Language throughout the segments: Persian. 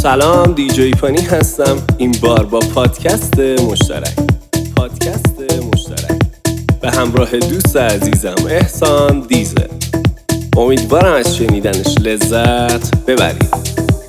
سلام، دیجی پانی هستم. این بار با پادکست مشترک به همراه دوست عزیزم احسان دیزل. امیدوارم از شنیدنش لذت ببرید.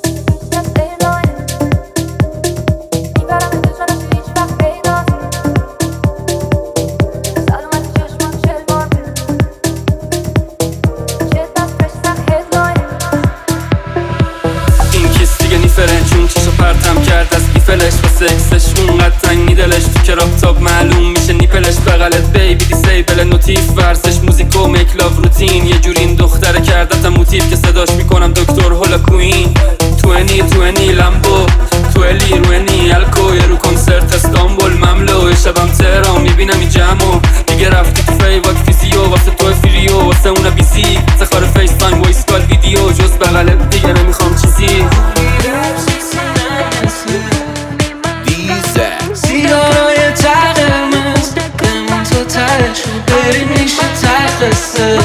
چون چیشو پرتم کرد از ایفلش و سکسش اونقدر تنگی دلش تو کراپتاپ معلوم میشه نیپلش بغلت بیبی دیسیبل نوتیف ورزش موزیک و میک لاو روتین یه جوری این دختره کردتم موتیف که صداش میکنم دکتر هولا کوین 20 لامبو 20 الکو یه رو کنسرت استانبول مملو شبم تهران میبینم این جمعو دیگه رفتی تو فیوات فیزیو واسه تو فریو واسه اونا بیزی سخار فیس تایم وایس کال ویدیو جز بغلت دیگه نمیخوام چیزی سیگارای تقرمز بمون تو ترش رو بریم میشه تخصه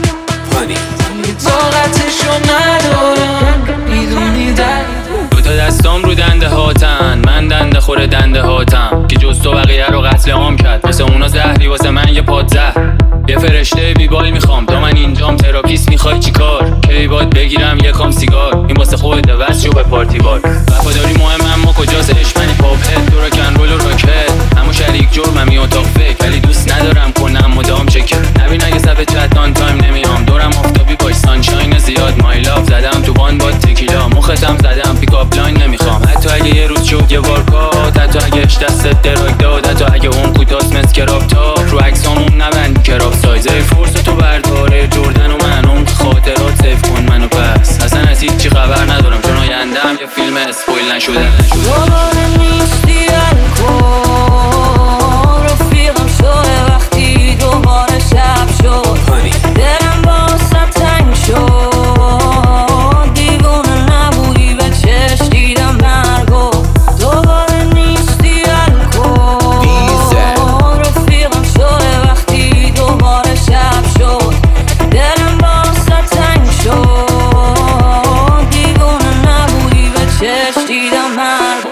طاقتشو ندارم میدونی دوتا دستام رو دنده هاتن من دنده خور دنده هاتم که جز تو بقیه رو قتل عام کرد مثل اونا زهری واسه من یه پادزهر یه فرشته بیبال میخوام تا من اینجام تراپیست میخوای چی کار کی باید بگیرم یکم سیگار این واسه خودت واسه جو به پارتی بار وفاداری مهم اما کجاست عشق پاپ هد تو راکن رول و راکت اما شریک جرمم یه اتاق فکر ولی دوست ندارم کنم مدام چک نبین اگه صفحه چت آن تایم نمیام دورم آفتابی با سانشاین زیاد مای لاف زدم تو بان با تکیلا مختم زدم پیک اپ لاین نمیخوام حتی اگه یه روز شد یه ورکات حتی اگه اش دست دراگ داد حتی اگه اون کوتاس مس کراپ تاپ رو عکسامون نبند کراپ سایز فورس تو برداره جردن و من اون خاطرات سیف کن منو پس اصلا از هیچ چی خبر ندارم چون آیندهم یه فیلم اسپویل نشده دوباره نیستی الکل رفیقم شده وقتی دوباره شب شد دلم واسه تنگ شد دیوونه نبودی به چشم دیدم مرگو دوباره نیستی الکل رفیقم شده وقتی دوباره شب شد دلم واسه تنگ شد دیوونه نبودی به چشم دیدم مرگو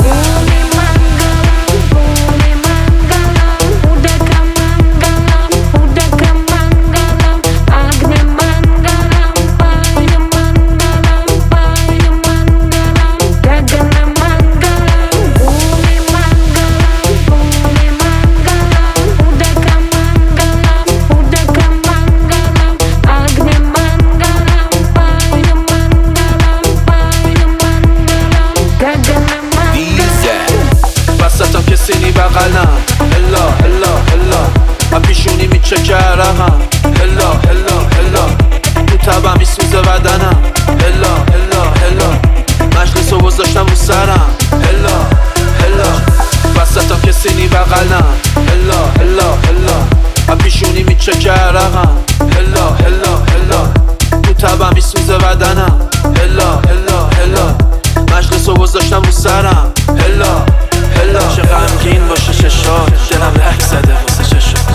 بغلم هلا هلا هلا اپیشونی میچکه عرقم هلا هلا هلا تو تبم میسوزه بدنم هلا هلا هلا مجلس رو گذاشتم رو سرم هلا هلا وسطم که سینی بغلم هلا هلا هلا اپیشونی میچکه عرقم هلا هلا هلا تو تبم میسوزه بدنم هلا هلا هلا مجلس رو گذاشتم رو سرم هلا هلا چه غمگین باشه چشات دلم لک زده واسه چشات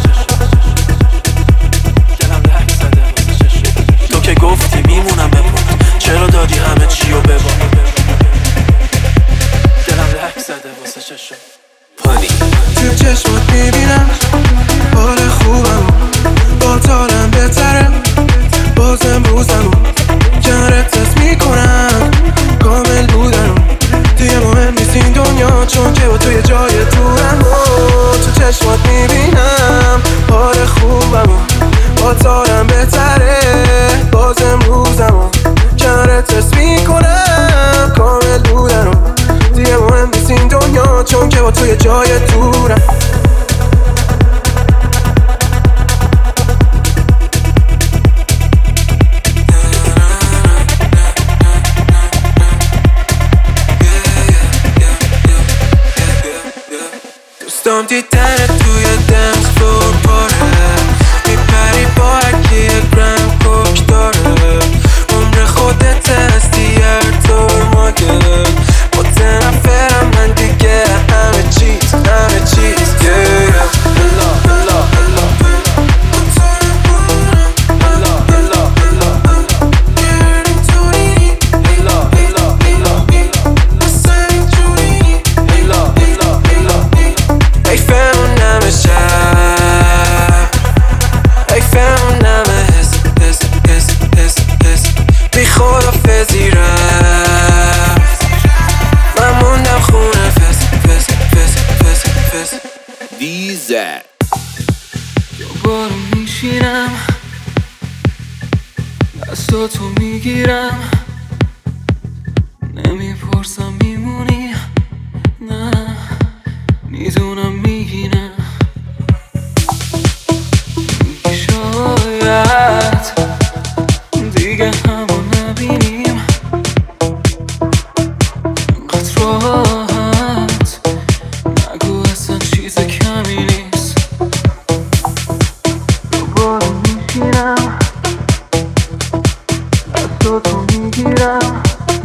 تو که گفتی میمونم بپرد چرا دادی همه چیو ببار دلم لک زده واسه چشات تو چشمات میبینم حال خوبم با تالم بهتره بازم روزمو کنارت تست میکنم کامل بودنم دیگه مهم نیست این دنیا چون که با توی جای دورم تو چشمات میبینم حال خوبم با تارم بهتره بازم روزم کنارت تست میکنم کامل بودنم دیگه مهم نیست این دنیا چون که با توی جای دورم دوستم دیدنت توی دنس فلور پاره میپری با هرکی یه گرم کوک داره عمر خودت هستی هر طور ماگه متنفرم من دیگه همه چیز حافظی رفت من موندم خونه فس فس فس فس فس دیزه دوباره میشینم دستاتو میگیرم نمیپرسم میمونی نه میدونم میگی نه میگی شاید دیگه همو نبینیم انقدر راحت نگو اصلا چیز کمی نیست دوباره میشینم دستاتو میگیرم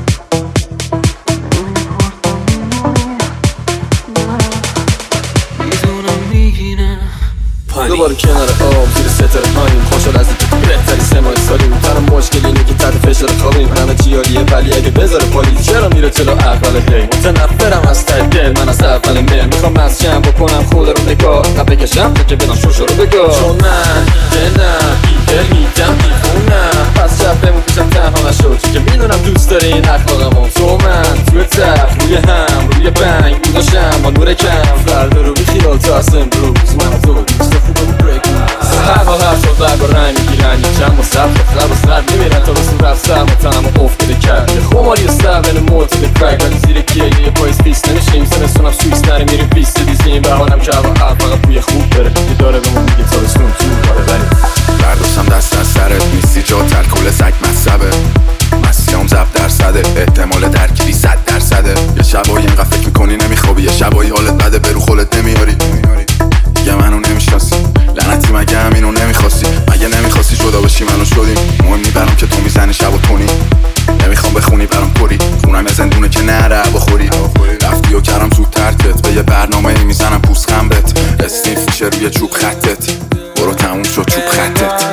نمیپرسم میمونی نه میدونم میگی نه دوباره کنار آب زیر ستاره پایین خوشحال از تو بهتری 3 ماه سالیم تنها مشکل اینه که تحت فشار خوابیم همه چی عالیه ولی اگه بذاره پالیز چرا میره جلو اول هی متنفرم از ته دل من از اول مهر میخوام مسجم بکنم خود رو نگاه نه بکشم که بدم شوشو رو بگاه چون من دلم بیدل میدم دیوونم پس شب بمون پیشم تنها نشد چون که میدونم دوست داری این اخلاقمو تو من توی تخت روی هم روی بنگ بوداشم با نور کم فردا رو بیخیال تا از امروز من تو دوست خوبم بریک هوا هر شد برگ و رنگ میگیرن یک چند با سب خب و سر میمیرن تا رسون رفت سر متنم و افتاده کرد یه خماری و سرون موت کرک ولی زیر گیلی یه پایز پیست نمیشیم سنستونم سویس نره میریم بیست دیزیم بهانم که هوا هر فقط بوی خوب بره یه داره بمون میگه تابستون تو داره بری برداشتم دست از سرت نیستی جا ترکل سگ مصبه مسیام زب درصده احتمال درگیری 100%. یه شبایی اینقدر فکر میکنی نمیخوابی یه شبایی حالت بده برو خولت نمیاری دیگه منو نمیشناسی لعنتی مگه همینو نمیخواستی مگه نمیخواستی جدا بشی منو شدیم مهم نی برام که تو میزنی شب و تونی نمیخوام بخونی برام پری خونم یه زندونه که نره بخوری رفتی و کردم زود ترکت به یه برنامه میزنم پوست خمرت استیف میشه روی چوب خطت برو تموم شد چوب خطت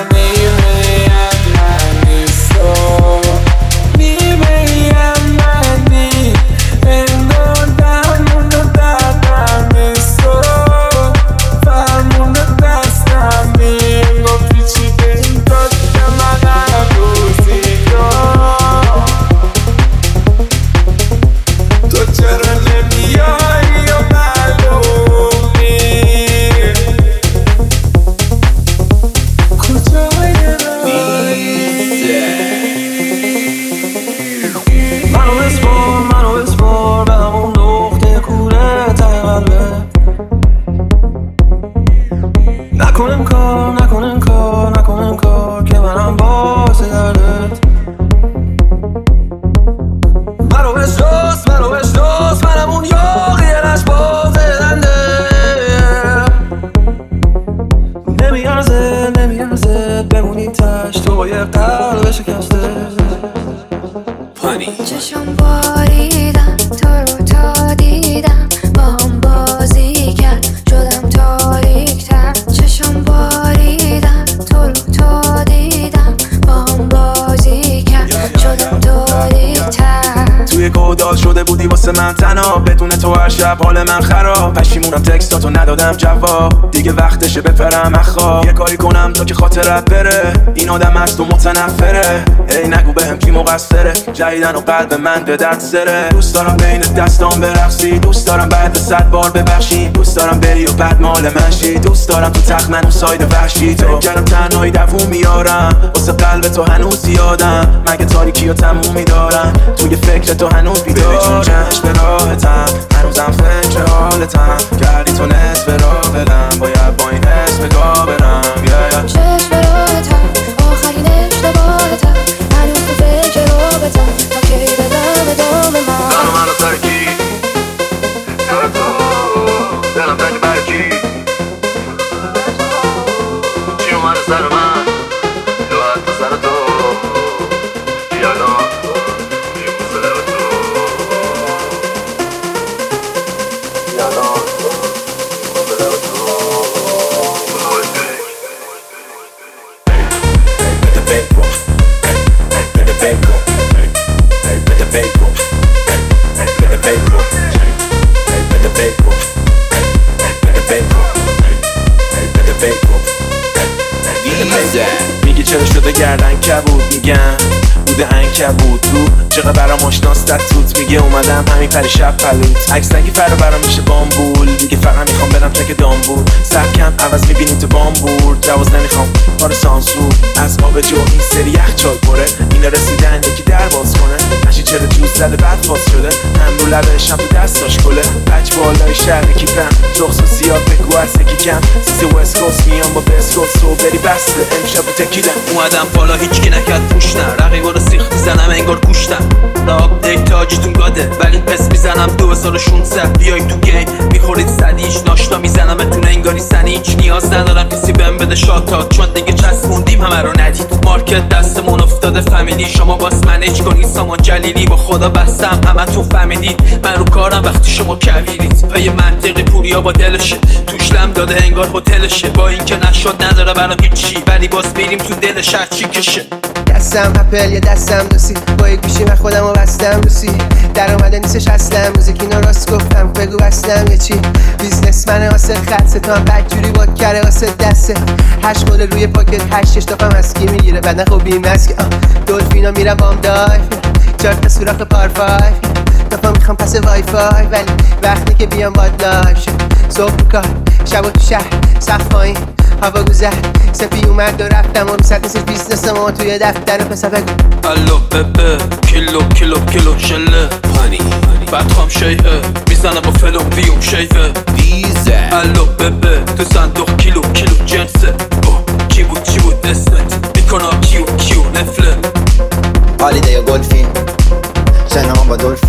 نکنم کار که منم باعث دردت منو بشناس منم اون یاقی لشباز دنده نمیارزه بمونی تشت تو با یه قلب شکسته پانی چشم باریدم تو رو تا دیدم با هم بازی کرد شدم تاریک‌تر چشم باریدم تو رو تا دیدم با هم بازی کرد شدم تاریک‌تر توی گودال شده بودی واسه من تنها بدون تو هر شب حال من خراب پشیمونم تکستاتو ندادم جواب دیگه وقتشه بپرم اخواب یه کاری کنم تا که خاطرت بره این آدم از تو متنفره ای نگو بهم کی مقصره جدیدن و قلب من به درد زره دوست دارم بین دستام برقصی دوست دارم بعد 100 بار ببخشی دوست دارم بری و بعد مال من شی دوست دارم تو تخت منو ساید وحشی تو کردم تنهایی دووم میارم واسه قلب تو هنوز زیادم مگه تاریکی و تمومی دارم توی فکر تو هنوز بیدارم چشم به راحتم هنوزم فکر حالتم کردی تو نصف راه بدم باید با این حس بگاه برم چشم به راحتم آخرین اشتباهتم هنوز تو فکر رابطم تا کی بدم ادامه منو ترکی تو دلم تنگ برکی چی اومده سر من یا حتی سر تو یادم میبوزه لب تو یادم میبوزه لب تو میگی چرا شده گردن کبود میگم بوده هنگ بود تو چقدر برام آشناست توت میگه اومدم همین پریشب پلوت عکس نگی فرا برام میشه بامبول دیگه فقط میخوام برم تک دامبول سبکم عوض میبینی تو بامبول جواز نمیخوام کار سانسور از آب جو این سری یخچال پره اینا رسیدن یکی در باز کنه نشی چرا جوز زده بعد فاز شده هم رو لبش هم تو دستاش کله بچ بالای شهر کیپم رخص و سیاه بگو از یکی کم سیسی وست کوست میام با بسکوت سو بری بسته امشب و تکیلم اومدم بالا هیچکی نکرد پوش نه رقیبا رو سیخ میزنم انگار گوشتم آپدیت تاجتون گاده ولی پس میزنم 2600 بیای تو گیم میخورید صدیش ناشتا میزنم انگاری سنی هیچ نیاز ندارم کسی بهم بده شاتات چون دیگه چسبوندیم همه رو ندید مارکت دستمون افتاده فامیلی شما باس منیج کنید سامان جلیلی با خدا بستم همه تو فهمیدید من رو کارم وقتی شما کویرید پای منطقی پوریا با دلشه توش لم داده انگار هتلشه با اینکه نشد نداره برام هیچی ولی باز میریم تو دلش هر چی کشه دستم اپل یا دستم دوسی با یک گوشی من خودمو بستم دوسی در اومده نیستش اصلا موزیک اینو راست گفتم بگو بستم یه چی بیزنسمن واسه خط ستام بدجوری با کره واسه دسته 8 مول روی پاکت 8 اشتاقم اسکی میگیره بعد خب بیم اسکی دلفینا میرم بام دایف 4 تا سوراخ پارفای دفعه میخوام پس وای فای ولی وقتی که بیام باد لایف شد صبح کار شب تو شهر سقف پایین هوا گذر سپی اومد و رفتم و روسط نیست بیزنس ما توی دفتر پسر بگو الو ببه کیلو شله هانی بعد خام شیعه میزنم با فلوم بیوم شیفه دیزه الو ببه تو صندوق کیلو جنسه چی بود اسمت میکنم کیو نفله هالیدی یا گلفین شنام با دولفین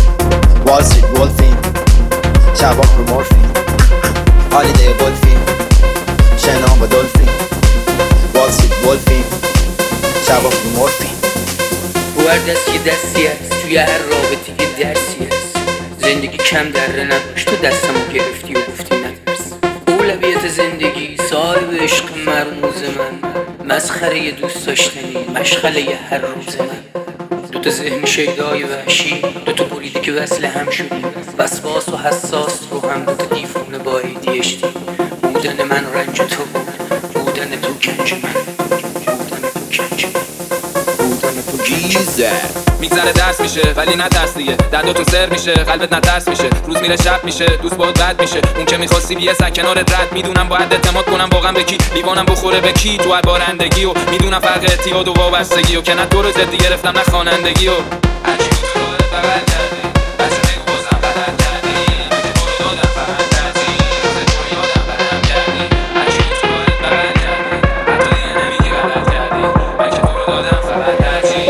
وال استریت ولفین شباک رو مورفین هالیدی یا گلفین شنام با دولفین وال استریت ولفین شباک رو مورفین هر دست که دستی هست توی هر رابطه که درسی هست زندگی کم دره نداشت تو دستمو گرفتی و گفتی نترس اولویت زندگی صاحب عشق مرموز من مسخره دوست داشتنی مشغله هر روز من دوتا ذهن شیدای وحشی دوتا بریده که وصل هم شدیم وسواس و حساس رو هم دوتا دیفونه با ADHD بودن من رنج تو بودن تو کنج من میگذره درس میشه ولی نه درس دیگه دنداتون سر میشه قلبت نه درس میشه روز میره شب میشه دوست باهات بد میشه اون که میخواستی بیه سر کنارت رد میدونم باید اعتماد کنم واقعا به کی لیوانم بخوره به کی تو هر بارندگی و میدونم فرق اعتیاد و وابستگی و که نه تو رو زدی گرفتم نه خوانندگی و هرچی تو راهت بغل کردی بس بگو بازم غلط کردی من که تو رو دادم فقط ترجیح تو یادم برم کردی هرچی تو راهت بغل کردی حتی دیگه نمیگی غلط کردی من که تو رو دادم فقط ترجیح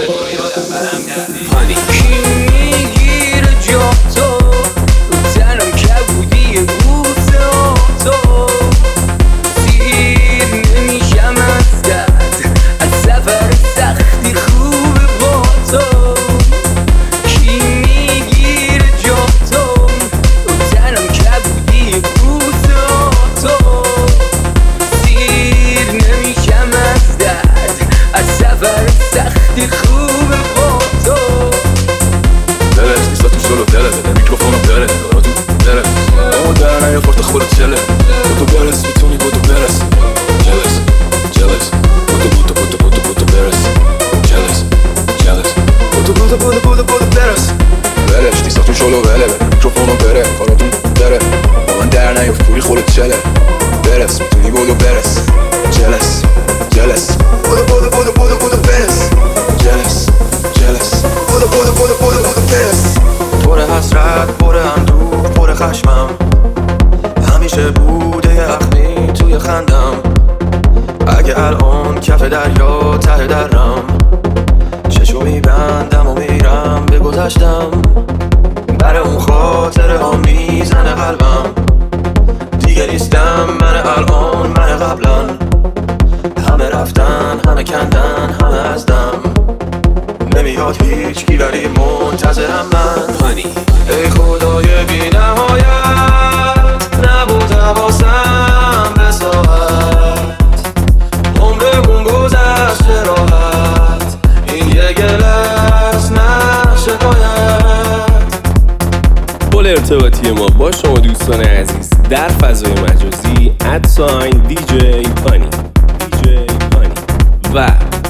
کی میگیره جا تو تنم کبودی بوته تو سیر نمیشم از درد از سفر سختی خوبه با تو کی میگیره جا تو تنم کبودی بوته تو سیر نمیشم از درد از سفر سختی خوبه با تو Dele, sta tu solo tele, il microfono bere, ora tu bere. Oh dai, io porto fuori celle. Butto beres, bitoni butto beres. Jealous. Butto beres. Jealous. Butto beres. Bele, sta tu solo bere, il microfono bere, ora tu bere. Ma man der nei fuori fuori celle. Beres, bitoni butto beres. Jealous. Butto beres. Jealous. Butto beres. پر حسرت پر اندوه پر خشمم همیشه بوده یخنی توی خندم اگه الان کف دریا ته درم چشو میبندم و میرم به گذشتم بر اون خاطره ها میزنه قلبم دیگه نیستم من الان من قبلا همه رفتن همه کندن همه ازدم نمیاد هیچ کی ولی منتظرم من هانی ای خدای بی نهایت نبود حواسم به ساعت عمرمون گذشته راحت این یه گله است نه شکایت. پل ارتباطی ما با شما دوستان عزیز در فضای مجازی @DJ پانی و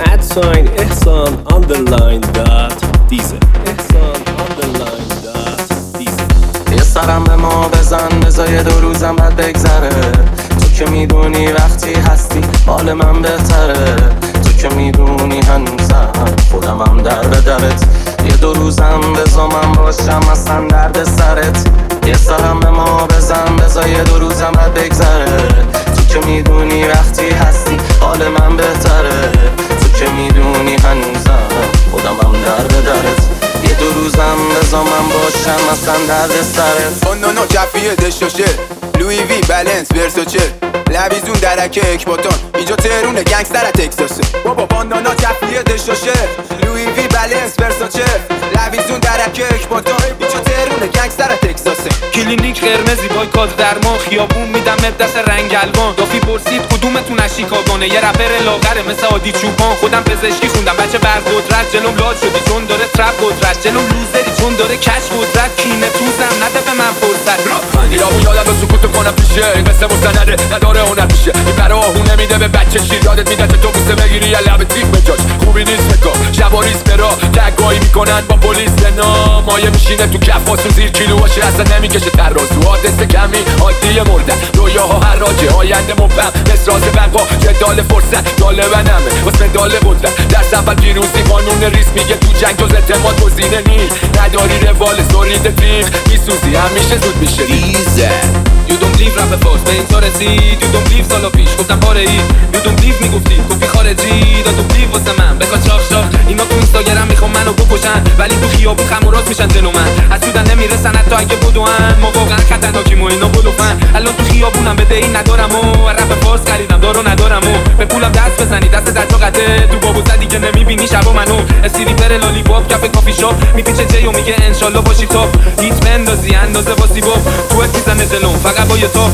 ادساین احسان آندرلاین دات دیزه احسان آندرلاین دات دیزه. یه سرم به ما بزن بذار 2 روزم بعد بگذره. تو که میدونی وقتی هستی حال من بهتره. تو که میدونی هنوزم خودمم در به درت. یه 2 روزم بذار من باشم اصلا درد سرت. یه سرم به ما بزن بذار 2 روزم بعد بگذره. تو که میدونی وقتی هستی حال من بهتره. تو که میدونی هنوزم خودمم در به درت. یه 2 روزم بذار من باشم اصلا درد سرت. باندانا کفیه دشاشه لوی وی بلنس ورساچه لویزون درکه اکباتان اینجا تهرونه گنگستر تکساسه. بابا باندانا کفیه دشاشه لوی وی بلنس ورساچه لویزون درکه اکباتان اینجا تهرونه گنگستر تکساسه. کلینیک قرمزی بای کاز درمان خیابون میدم دست رنگ الوان. دافی پرسید کدومتون از شیکاگونه یه رپر لاغره مثل عادی چوپان. خودم پزشکی خوندم بچه برقدرت جلوم لاد شدی چون داره ترپ قدرت. جلوم لوزری چون داره کش قدرت. کینه توزم نده به من فرصت. ایرامون یادم رو سکوتو کنم پیشه این مثل مستنده نداره هنر میشه. این برا آهونه میده به بچه شیر یادت میده تو بوسه بگیری یه لب تیک بجاش. خوبی نیست بکار شباریز برا تگایی میکنن با پلیس نه مایه میشینه تو کف واسو زیر کیلو باشه اصلا نمیکشه ترازو. حادث کمی عادی مردن رویاها حراجه آینده مبهم اسراز بقا جدال فرصت طالبنمه واسه مدال قدرت. در اول پیروزی قانون ریس میگه تو جنگ جز اعتماد گزینه نیست. نداری روال سولید تیغ میسوزی همیشه زود میشه دیزه. You don't believe رپ فاز به این تا رسید. You don't believe سالا پیش گفتم پاره ای. You don't believe میگفتی کپی خارجی. Don't believe واسه من بکا چاق چاق. اینا تو اینستاگرام میخوام منو بکشن ولی تو خیابون خم و راست میشن جلو من. حسودن نمیرسن حتی اگه بدوان. ما واقعا خطرناکیم و اینا بلوفن. الان تو خیابونم بده این ندارم و رپ فاز خریدم دارو ندارم و به پولم دست بزنی دست در تو قطعه. تو بابو زدی که نمیبینی شبا منو استریپر لالی پاپ کف کافی شاپ میپیچه جیو میگه انشالله باشی تاپ. هیچ بندازی اندازه واسه باب تو میزنه جلوم فقط با یه تاپ.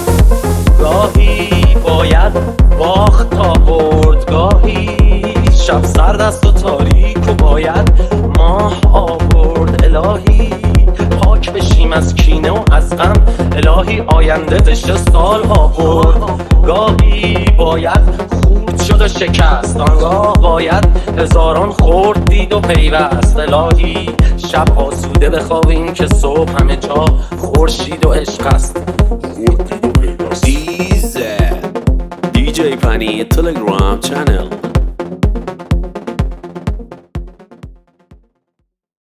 گاهی باید باخت تا برد گاهی شب سرد است و تاریک و باید ماه آورد. الهی پاک بشیم از کینه و از غم. الهی آینده بشه سالها برد. گاهی باید خورد شد و شکست آنگاه باید هزاران خورد دید و پیوست. الهی شب آسوده بخوابیم که صبح همه جا خورشید و عشق است. دیزه DJ Pani Telegram channel